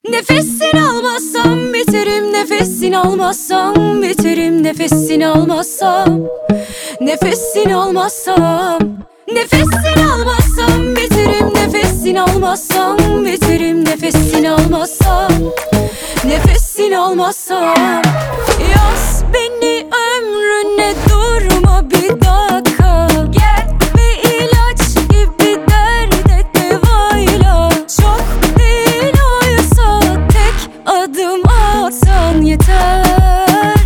Nefesini almazsam biterim, nefesini almazsam biterim, nefesini almazsam, nefesini almazsam, nefesini almazsam biterim, nefesini almazsam biterim, nefesini almazsam, nefesini almazsam. Yaz beni ömrüne, durma bir dakika, gel ve ilaç gibi derde devayla. Çok değil oysa tek adım atsan yeter,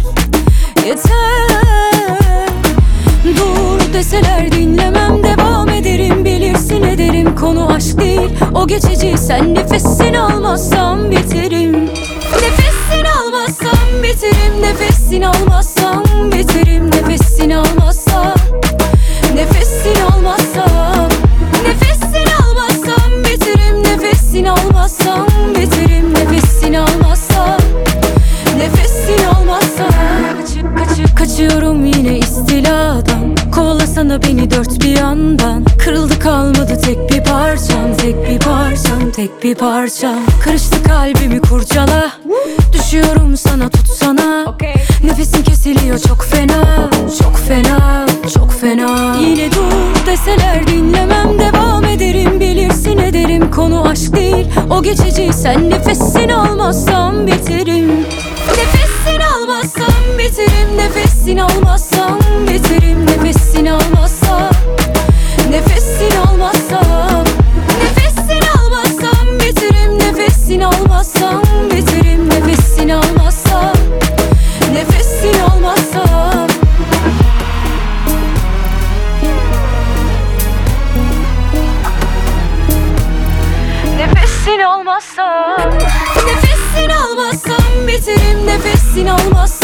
yeter. Dur deseler dinlemem, devam ederim, bilirsin ederim. Konu aşk değil, o geçici. Sen nefesini almazsam biterim, nefesini almazsam biterim, nefesini almazsam biterim, nefesini almazsam, nefesini almazsam, nefesini almazsam biterim, nefesini almazsam biterim, nefesini almazsam, nefesini almazsam. Kaçıyorum yine istiladan, kovalasana beni dört bir yandan. Kırıldı kalmadı tek bir parçam, tek bir parçam, tek bir parçam. Karıştı kalbimi kurcala, düşüyorum sana, tutsana. Nefesim kesiliyor çok fena, çok fena, çok fena. Yine dur deseler dinlemem, devam ederim, bilirsin ederim. Konu aşk değil, o geçici. Sen nefesini almazsam biterim, nefesini almazsam biterim, nefesini almazsam biterim, nefesini almazsam, nefesini almazsam, nefesini almazsam biterim, nefesini almazsam biterim, nefesini almazsam, nefesini almazsam. Nefesini almazsam, nefesini almazsam biterim, nefesini almazsam.